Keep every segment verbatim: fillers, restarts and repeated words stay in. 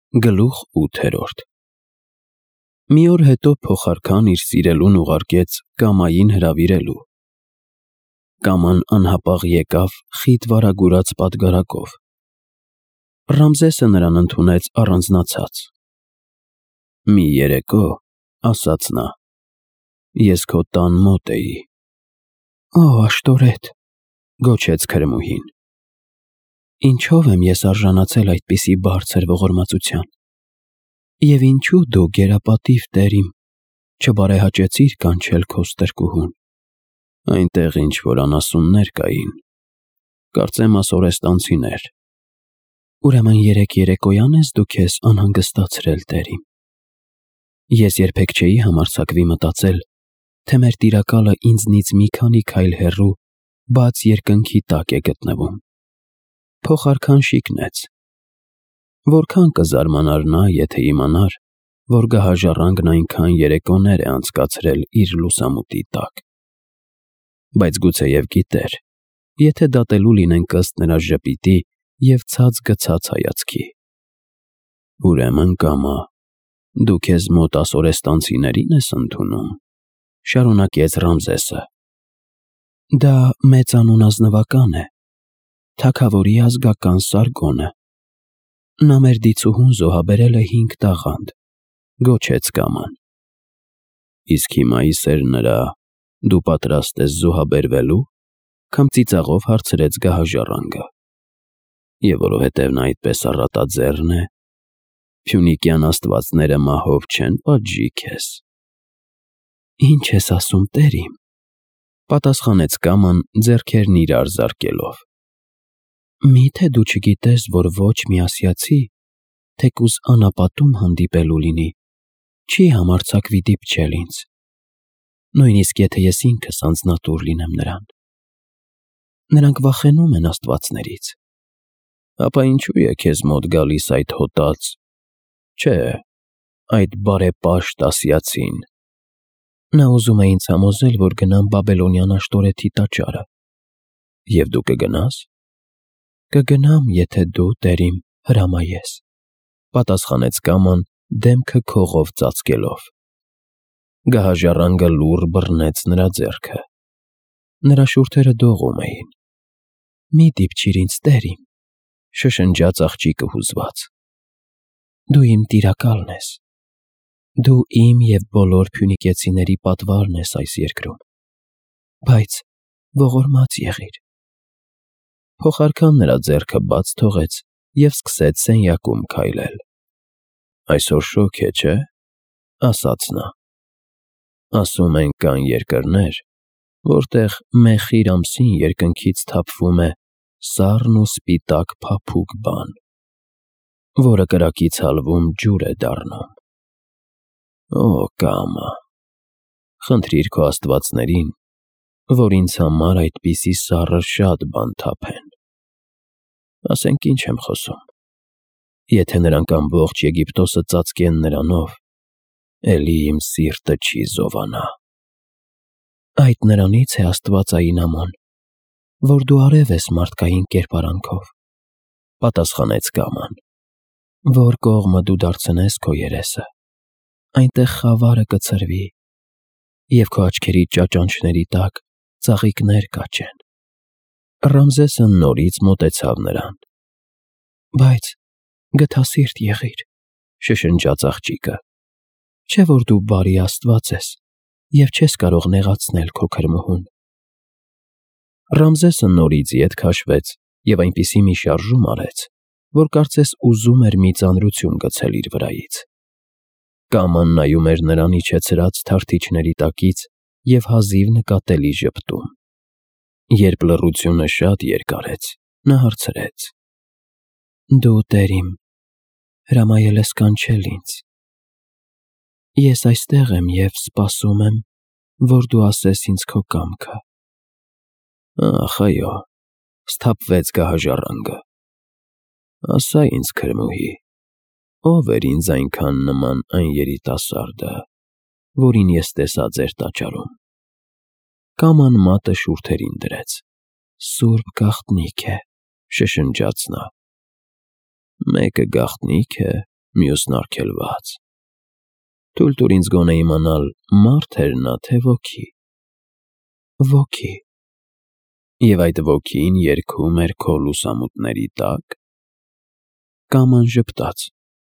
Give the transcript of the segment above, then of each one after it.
Գլուխ ութերորդ Մի օր հետո փոխարքան իր սիրելուն ուղարկեց Կամային հրավիրելու։ Կաման անհապաղ եկավ խիտ վարագուրած պատգարակով։ Ռամզեսը նրան ընդունեց առանձնացած։ «Մի երեկո, — ասաց նա, — ես քո տան մոտ էի»։ «Օ, աշտորետ», — գոչեց քրմուհին։ «Ինչո՞վ եմ ես արժանացել այդպիսի բարձր ողորմածության։ Եվ ինչու դու, գերապատիվ տեր իմ, չբարեհաճեցիր կանչել քո ստրկուհուն»։ «Այնտեղ ինչ-որ անասուններ կային, կարծեմ ասորեստանցիներ»։ «Ուրեմն երեկ երեկոյան ես դու քեզ անհանգստացրել, տեր իմ։ Ես երբեք չէի համարձակվի մտածել, թե մեր տիրակալը ինձնից մի քանի քայլ հեռու բաց երկնքի տակ է գտնվում»։ Փոխարքան շիկնեց։ Որքան կզարմանար նա, եթե իմանար, որ գահաժառանգն այնքան երեկոներ է անցկացրել իր լուսամուտի տակ։ Բայց գուցեև գիտեր, եթե դատելու լինենք ըստ նրա ժպիտի և ցած գցած հայացքի։ «Ուրեմն, Կամա, դու քեզ մոտ ասորեստանցիներին ես ընդունում», — շարունակեց Ռամզեսը։ «Դա մեծանուն ազնվական է, թագավորի ազգական սարգոնը։ Նա մեր դիցուհուն զոհաբերել է հինգ տաղանդ», — գոչեց Կաման։ «Իսկ հիմա ի սեր նրա, դու պատրաստ ես զոհաբերվելու», — քմծիծաղով հարցրեց գահաժառանգը։ «Եվ որովհետև նա այդպես առատաձեռն է, փյունիկյան աստվածները մահով չեն պատժի քեզ»։ «Ինչ ես ասում, տեր իմ», — պատասխանեց Կաման ձեռքերն իրար զարկելով։ «Մի՞թե դու չգիտես, որ ոչ մի ասիացի, թեկուզ անապատում հանդիպելու լինի, չի համարձակվի դիպչել ինձ, նույնիսկ եթե ես ինքս անձնատուր լինեմ նրան։ Նրանք վախենում են աստվածներից»։ «Ապա ինչու է քեզ մոտ գալիս այդ հոտած, չէ, այդ բարեպաշտ ասիացին»։ «Նա ուզում է ինձ համոզել, որ գնամ Բաբելոնյան աշտորեթի տաճարը»։ «Եվ դու կգնա՞ս»։ «Կգնամ, եթե դու, տեր իմ, հրամայես», — պատասխանեց Կաման դեմքը քողով ծածկելով։ Գահաժառանգը լուռ բռնեց նրա ձեռքը։ Նրա շուրթերը դողում էին։ «Մի դիպչիր ինձ, տեր իմ», — շշնջաց աղջիկը հուզված։ «Դու իմ տիրակալն ես։ Դու իմ և բոլոր փյունիկեցիների պատվարն ես այս երկրում, բայց ողորմած եղիր»։ Փոխարքան նրա ձեռքը բաց թողեց և սկսեց սենյակում քայլել։ «Այսօր շոգ է, չէ՞, — ասաց նա։ Ասում են, կան երկրներ, որտեղ Մեխիր ամսին երկնքից թափվում է սառն ու սպիտակ փափուկ բան, որը կրակից հալվում ջուր է դառնում։ Օ, Կամա, խնդրիր քո աստվածներին, որ ինձ համար այդպիսի սառը շատ բան թափեն։ Ասենք ինչ եմ խոսում. եթե նրանք ամբողջ Եգիպտոսը ծածկեն նրանով, էլի իմ սիրտը չի զովանա»։ «Այդ նրանից է աստվածային Ամոն, որ դու արև ես մարդկային կերպարանքով», — պատասխանեց Կաման։ «Որ կողմը դու դարձնես քո երեսը, այնտեղ խավարը կցրվի, և քո աչքերի ճաճանչների տակ ծաղիկներ կաճեն»։ Ռամզեսը նորից մոտեցավ նրան։ «Բայց գթասիրտ եղիր», — շշնջաց աղջիկը։ «Չէ՞ որ դու բարի աստված ես և չես կարող նեղացնել քո քրմուհուն»։ Ռամզեսը նորից ետ քաշվեց և այնպիսի մի շարժում արեց, որ կարծես ուզում էր մի ծանրություն գցել իր վրայից։ Կաման նայում էր նրան իջեցրած թարթիչների տակից և հազիվ նկատելի ժպտում։ Երբ լռությունը շատ երկարեց, նա հարցրեց. «Դու, տեր իմ, հրամայել ես կանչել ինձ։ Ես այստեղ եմ և սպասում եմ, որ դու ասես ինձ քո կամքը»։ «Ախ, այո», — սթափվեց գահաժառանգը։ «Ասա ինձ, քրմուհի, ո՞վ էր ինձ այնքան նման այն երիտասարդը, որին ես տեսա ձեր տաճարում»։ Կաման մատը շուրթերին դրեց։ «Սուրբ գաղտնիք է», — շշնջաց նա։ «Մեկը գաղտնիք է, մյուսն արգելված։ Թույլ տուր ինձ գոնե իմանալ՝ մարդ էր նա, թե ոգի։ Ոգի։ Եվ այդ ոգին երգում էր քո լուսամուտների տա՞կ։ Կաման ժպտաց։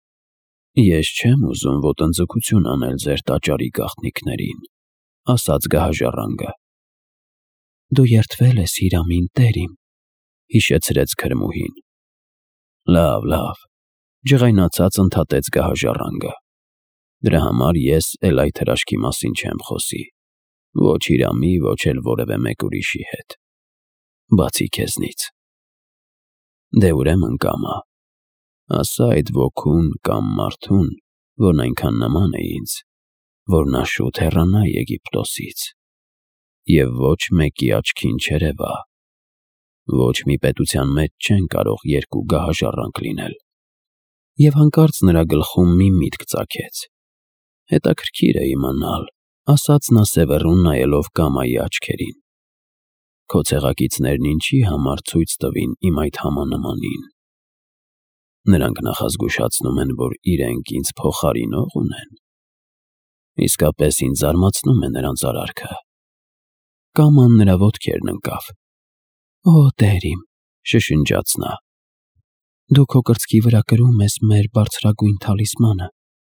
Ես չեմ ուզում ոտնձգություն անել ձեր տաճարի գաղտնիքներին, ասաց գահաժառանգը։ Դու երդվել ես Հիրամին, տեր իմ, հիշեցրեց քրմուհին։ Լավ, լավ, ջղայնացած ընդհատեց գահաժառանգը։ Դրա համար ես էլ այդ հրաշքի մասին չեմ խոսի, ոչ Հիրամի, ոչ էլ որևէ մեկ ուրիշի հետ, բացի քեզնից։ Դե ուրեմն կամա, ասա այդ ոգուն կամ մարդուն, որն այնքան նման է ինձ, որ նա շուտ հեռանա Եգիպտոսից, և ոչ մեկի աչքին չերևա, ոչ մի պետության մեջ չեն կարող երկու գահաժառանգ լինել։ Եվ հանկարծ նրա գլխում մի միտք ծագեց։ Հետաքրքիր է իմանալ, ասաց նա սևեռուն նայելով Կամայի աչքերին։ Քո ցեղակիցներն ինչի համար ցույց տվին իմ այդ համանմանին։ Նրանք նախազգուշացնում են, որ իրենք ինձ փոխարինող ունեն։ Իսկապես ինձ զարմացնում է նրանց արարքը։ Կաման նրա ոտքերն ընկավ։ Օ, տեր իմ, շշնջաց նա։ Դու քո կրծքի վրա կրում ես մեր բարձրագույն թալիսմանը,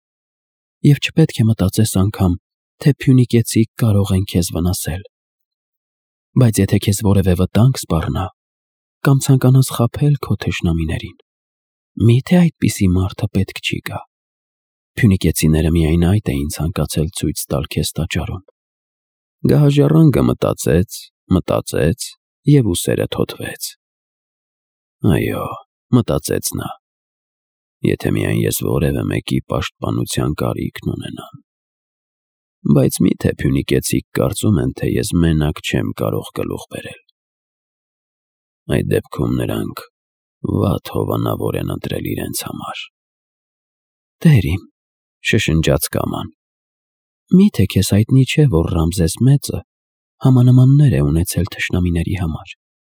և չպետք է մտածես անգամ, թե փյունիկեցիք կարող են քեզ վնասել։ Բայց եթե քեզ որևէ վտանգ սպառնա, կամ ցանկանաս խաբել քո թշնամիներին, միթե այդպիսի մարդը պետք չի գա։ Փյունիկեցիները միայն այդ էին ցանկացել ցույց տալ քեզ տաճարում։ Գահաժառանգը մտածեց, մտածեց և ուսերը թոթվեց։ Այո, մտածեց նա, եթե միայն ես որևէ մեկի պաշտպանության կարիքն ունենամ։ Բայց միթե փյունիկեցիք կարծում են, թե ես մենակ չեմ կարող գլուխ բերել։ Այդ դեպքում նրանք վատ հովանավոր են ընտրել իրենց համար։ Տեր իմ, շշնջաց Կաման, միթե քեզ հայտնի չէ, որ Ռամզես մեծը համանմաններ է ունեցել թշնամիների համար։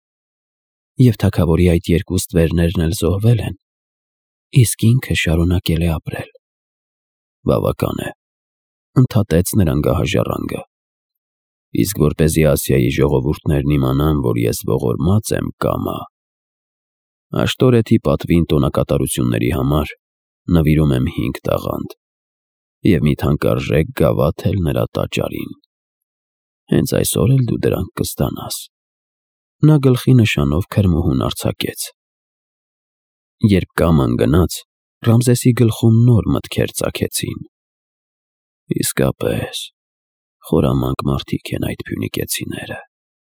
Եվ թագավորի այդ երկու ստվերներն էլ զոհվել են, իսկ ինքը շարունակել է ապրել։ Բավական է, ընդհատեց նրան գահաժառանգը։ Իսկ որպեսզի Ասիայի ժողովուրդներն իմանան, որ ես ողորմած եմ, Կամա, Աշտորեթի պատվին տոնակատարությունների համար նվիրում եմ հինգ տաղանդ և մի թանկարժեք գավաթ էլ նրա տաճարին։ Հենց այսօր էլ դու դրանք կստանաս։ Նա գլխի նշանով քրմուհուն արձակեց։ Երբ Կաման գնաց, Ռամզեսի գլխում նոր մտքեր ծագեցին։ Իսկապես, խորամանկ մարդիկ են այդ փյունիկեցիները։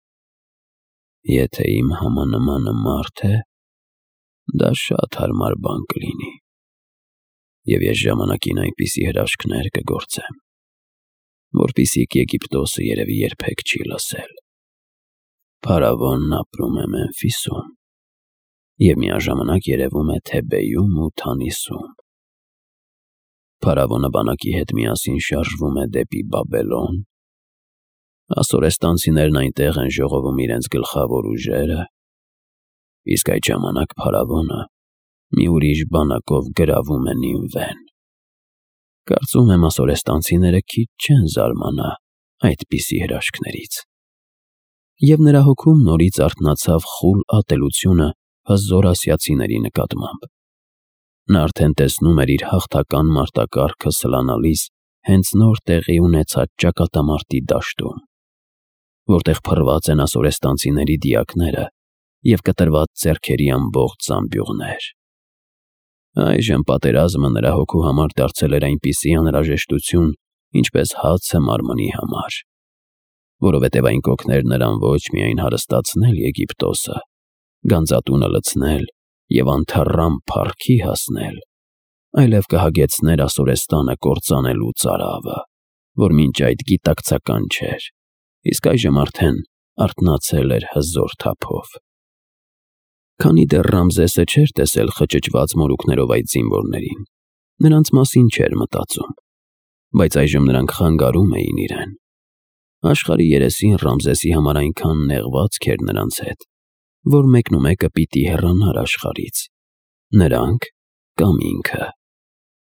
Եթե իմ համանմանը մարդ է, դա շատ հարմար բան կլինի, և ես ժամանակին այնպիսի հրաշքներ կգործեմ, որպեսզի Եգիպտոսը երևի երբեք չի լսել։ Փարավոնն ապրում է Մեմֆիսում և միաժամանակ երևում է Թեբեյում ու Թանիսում։ Փարավոնը բանակի հետ միասին շարժվում է դեպի Բաբելոն, ասորեստանցիներն այնտեղ են ժողովում իրենց գլխավոր ուժերը, իսկ այդ ժամանակ փարավոնը մի ուրիշ բանակով գրավում է Նինվեն։ Կարծում եմ ասորեստանցիները քիչ չեն զարմանա այդպիսի հրաշքներից։ Եվ նրա հոգում նորից արթնացավ խուլ ատելությունը հզոր ասիացիների նկատմամբ։ Նա արդեն տեսնում էր իր հաղթական մարտակառքը սլանալիս հենց նոր տեղի ունեցած ճակատամարտի դաշտում, որտեղ փռված են ասորեստանցիների դիակները և կտրված ձեռքերի ամբողջ զամբյուղներ։ Այժմ պատերազմը նրա հոգու համար դարձել էր այնպիսի անհրաժեշտություն, ինչպես հացը մարմնի համար, որովհետև այն կօգներ նրան ոչ միայն հարստացնել Եգիպտոսը, գանձատունը լցնել և անթառամ փառքի հասնել, այլև կհագեցներ Ասորեստանը կործանելու ծարավը, որ մինչ այդ գիտակցական չէր, իսկ այժմ արդեն արթնացել էր հզոր թափով։ Քանի դեռ Ռամզեսը չէր տեսել խճճված մորուքներով այդ զինվորներին, նրանց մասին չէր մտածում, բայց այժմ նրանք խանգարում էին իրեն։ Աշխարհի երեսին Ռամզեսի համար այնքան նեղվածք էր նրանց հետ, որ մեկնումեկը պիտի հեռանար աշխարհից, նրանք կամ ինքը։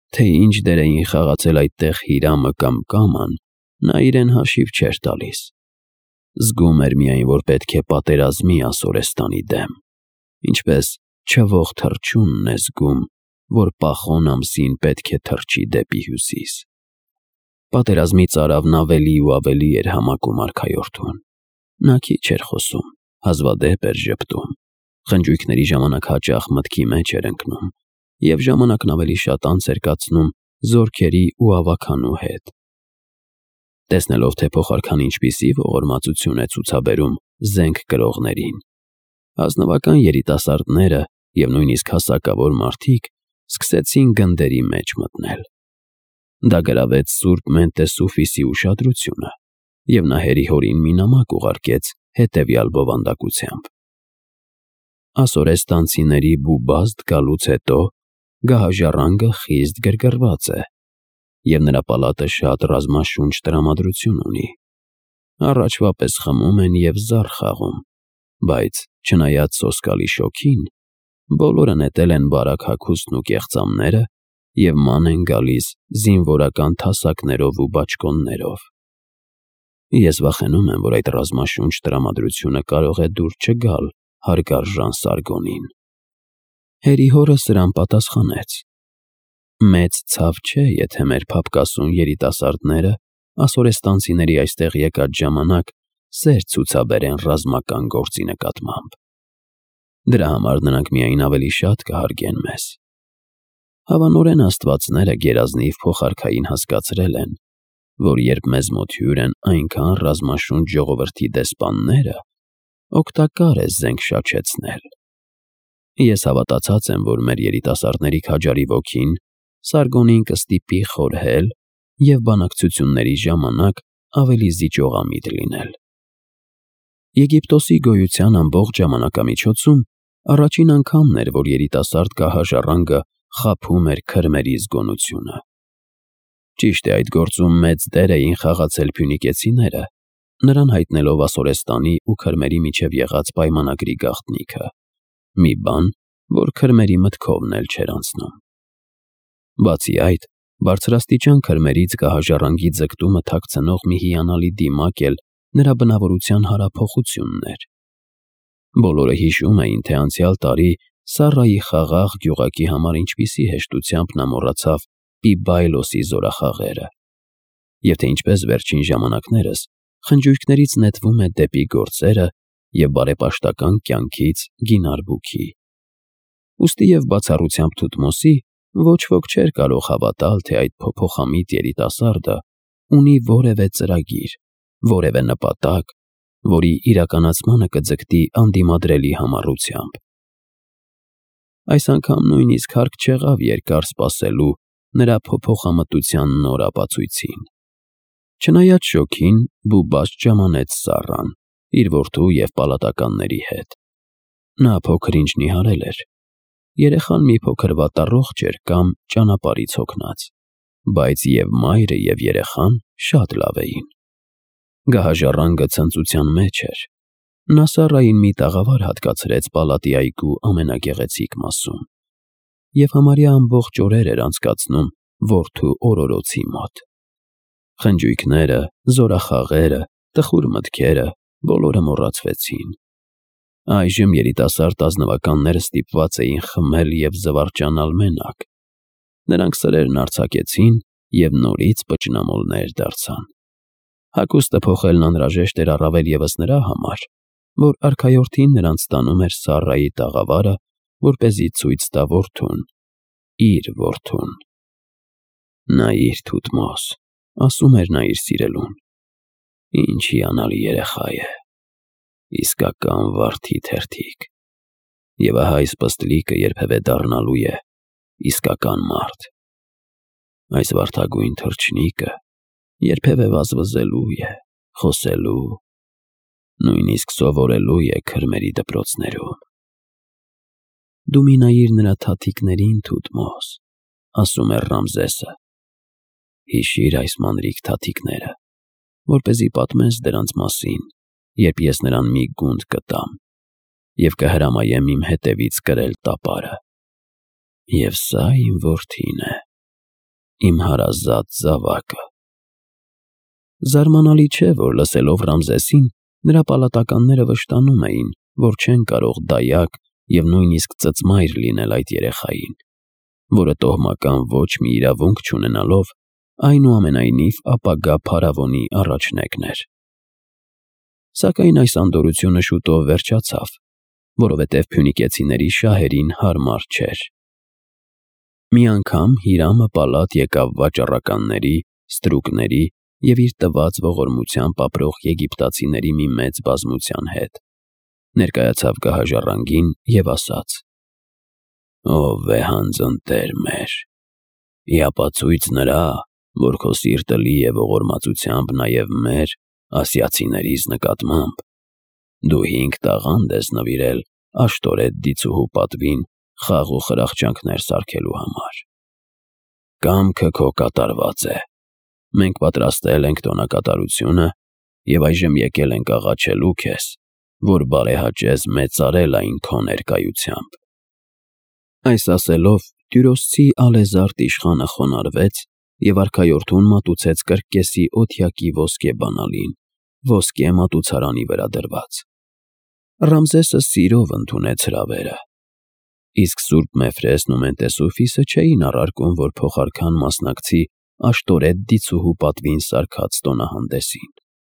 թե ինչ դեր էին խաղացել այդտեղ Հիրամը կամ Կաման, նա իրեն հաշիվ չէր տալիս։ Զգում էր միայն, որ պետք է պատերազմի Ասորեստանի դեմ, ինչպես չվող թռչունն է զգում, որ Պախոն ամսին պետք է թռչի դեպի հյուսիս։ Պատերազմից արավն ավելի ու ավելի էր համակում արքայորդուն։ Նա քիչ էր խոսում, հազվադեպ էր ժպտում, խնջույքների ժամանակ հաճախ մտքի մեջ էր ընկնում և ժամանակն ավելի շատ անց էր կացնում զորքերի ու ավագանու հետ։ Տեսնելով, թե փոխարքան ինչպիսի ողորմածություն է ցուցաբերում զենք կրողներին, ազնվական երիտասարդները և նույնիսկ հասակավոր մարդիկ սկսեցին գնդերի մեջ մտնել։ Դա գրավեց Սուրբ Մենտեսուֆիսի ուշադրությունը, և նա հերի-հորին մի նամակ ուղարկեց հետևյալ բովանդակությամբ. Ասորեստանցիների բուբազդ գալուց հետո գահաժառանգը խիստ գրգռված է, և նրա պալատը շատ ռազմաշունչ տրամադրություն ունի։ Առաջվա պես խմում են և զառ խաղում, բայց չնայած սոսկալի շոգին, բոլորը նետել են բարակ հագուստն ու կեղծամները և ման են գալիս զինվորական թասակներով ու բաճկոններով։ Ես վախենում եմ, որ այդ ռազմաշունչ տրամադրությունը կարող է դուր չգալ հարգարժան Սարգոնին։ Հերի-հորը սրան պատասխանեց. մեծ ցավ չէ, եթե մեր փափկասուն երիտասարդները ասորեստանցիների այստեղ եկած ժամանակ սեր ցուցաբերեն ռազմական գործի նկատմամբ։ Դրա համար նրանք միայն ավելի շատ կհարգեն մեզ։ Հավանորեն աստվածները գերազնիվ փոխարքային հասկացրել են, որ երբ մեզ մոտ հյուր են այնքան ռազմաշունչ ժողովրդի դեսպանները, օգտակար է զենք շաչեցնել։ Ես հավատացած եմ, որ մեր երիտասարդների քաջարի ոգին Սարգոնին կստիպի խորհել և բանակցությունների ժամանակ ավելի զիջողամիտ լինել։ Եգիպտոսի գոյության ամբողջ ժամանակամիջոցում առաջին անգամն էր, որ երիտասարդ գահաժառանգը խաբում էր քրմերի զգոնությունը։ Ճիշտ է, այդ գործում մեծ դեր էին խաղացել փյունիկեցիները, նրան հայտնելով Ասորեստանի ու քրմերի միջև եղած պայմանագրի գաղտնիքը, մի բան, որ քրմերի մտքովն էլ չէր անցնում։ Բացի այդ, բարձրաստիճան քրմերից գահաժառանգի ձգտումը թաքցնող մի հիանալի դիմակ էլ նրա բնավորության հարափոխությունն էր։ Բոլորը հիշում էին, թե անցյալ տարի Սառայի խաղաղ գյուղակի համար ինչպիսի հեշտությամբ նա մոռացավ Պիբայլոսի զորախաղերը, և թե ինչպես վերջին ժամանակներս խնջույքներից նետվում է դեպի գործերը և բարեպաշտական կյանքից գինարբուքի։ Ուստի և բացառությամբ Թութմոսի ոչ ոք չէր կարող հավատալ, թե այդ փոփոխամիտ երիտասարդը ունի որևէ ծրագիր, որևէ նպատակ, որի իրականացմանը կձգտի անդիմադրելի համառությամբ։ Այս անգամ նույնիսկ հարկ չեղավ երկար սպասելու նրա փոփոխամտության նոր ապացույցին։ Չնայած շոգին, Բուբաստ ժամանեց Սառան, իր որդու և պալատականների հետ։ Նա փոքր-ինչ նիհարել էր։ Երեխան մի փոքր վատառողջ էր կամ ճանապարհից հոգնած, բայց և մայրը, և երեխան շատ լավ էին։ Գահաժառանգը ցնծության մեջ էր։ Նա Սառային մի տաղավար հատկացրեց պալատի այգու ամենագեղեցիկ մասում և համարյա ամբողջ օրեր էր անցկացնում որդու օրորոցի մոտ։ Խնջույքները, զորախաղերը, տխուր մտքերը բոլորը մոռացվեցին։ Այժմ երիտասարդ ազնվականները ստիպված էին խմել և զվարճանալ մենակ։ Նրանք սրերն արձակեցին և նորից պճնամոլներ դարձան։ Հագուստը փոխելն անհրաժեշտ էր առավել ևս նրա համար, որ արքայորդին նրանց տանում էր Սառայի տաղավարը, որպեսզի ցույց տա որդուն, իր որդուն։ «Նայիր, Թութմոս», ասում էր նա իր սիրելուն, «ինչ հիանալի երեխա է, իսկական վարդի թերթիկ, և ահա այս պստլիկը երբևէ դառնալու է իսկական մարդ։ Այս վարդագույն թռչնիկը երբևէ վազվզելու է, խոսելու, նույնիսկ սովորելու է քրմերի դպրոցներում»։ «Դու մի նայիր նրա թաթիկներին, Թութմոս», ասում էր Ռամզեսը։ «Հիշիր այս մանրիկ թաթիկները, որպեսզի պատմես դրանց մասին, երբ ես նրան մի գունդ կտամ և կհրամայեմ իմ հետևից կրել տապարը։ Եվ սա իմ որդին է, իմ հարազատ զավակը։ Զարմանալի չէ, որ լսելով Ռամզեսին, նրա պալատականները վշտանում էին, որ չեն կարող դայակ և նույնիսկ ծծմայր լինել այդ երեխային, որը տոհմական ոչ մի իրավունք չունենալով, այնուամենայնիվ ապագա փարավոնի առաջնեկն էր։ Սակայն այս անդորրությունը շուտով վերջացավ, որովհետև փյունիկեցիների շահերին հարմար չէր։ Մի անգամ Հիրամը պալատ եկավ վաճառականների, ստրուկների և իր տված ողորմությամբ ապրող եգիպտացիների մի մեծ բազմության հետ, ներկայացավ գահաժառանգին և ասաց. «Ո՛վ վեհանձն Տեր մեր, ի ապացույց նրա, որ քո սիրտը լի է ողորմածությամբ նաև մեր՝ ասիացիներիս նկատմամբ, դու հինգ տաղանդ ես նվիրել Աշտորեթ դիցուհու պատվին խաղ ու խրախճանքներ սարքելու համար։ Կամքը քո կատարված է, մենք պատրաստել ենք տոնակատարությունը և այժմ եկել ենք աղաչելու քեզ, որ բարեհաճես մեծարել այն քո ներկայությամբ»։ Այս ասելով, Տյուրոսցի ալեզարդ իշխանը խոնարհվեց և արքայորդուն մատուցեց կրկկեսի օթյակի ոսկե բանալին, ոսկե մատուցարանի վրա դրված։ Ռամզեսը սիրով ընդունեց հրավերը, իսկ սուրբ Մեֆրեսն ու Մենտեսուֆիսը չէին առարկում, որ փոխարքան մասնակցի Աշտորեթ դիցուհու պատվին սարքած տոնահանդեսին։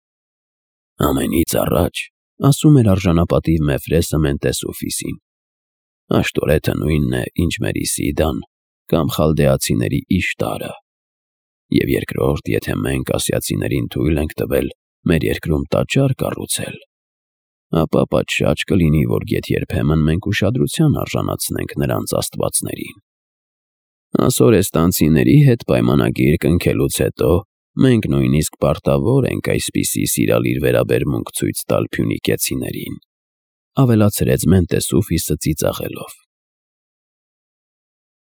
«Ամենից առաջ, — ասում էր արժանապատիվ Մեֆրեսը Մենտեսուֆիսին, — Աշտորեթը նույնն է, ինչ մեր Իսիդան կամ խալդեացիների Իշտարը, և երկրորդ, եթե մենք ասիացիներին թույլ ենք տվել մեր երկրում տաճար կառուցել, ապա պատշաճ կլինի, որ գեթ-երբեմն մենք ուշադրության արժանացնենք նրանց աստվածներին։ Ասորեստանցիների հետ պայմանագիր կնքելուց հետո մենք նույնիսկ պարտավոր ենք այսպիսի սիրալիր վերաբերմունք ցույց տալ փյունիկեցիներին», ավելացրեց Մենտեսուֆիսը ծիծաղելով։